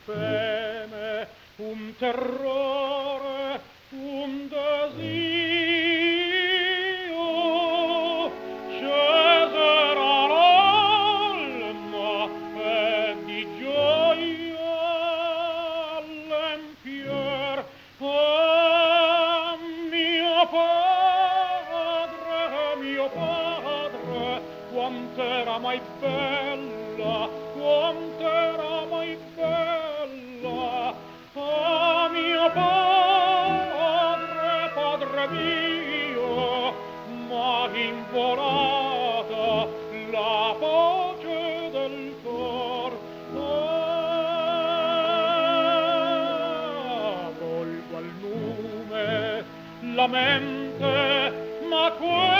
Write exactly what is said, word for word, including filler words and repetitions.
speme, un terrore, un desio, scesero all'alma e di gioia l'empier. Ah, mio padre, mio padre, quant'era mai bella, quant'era mai bella. Ah, mio padre, padre mio, m'ha involata la pace del cor. Ah, volgo al lume la mente, ma quel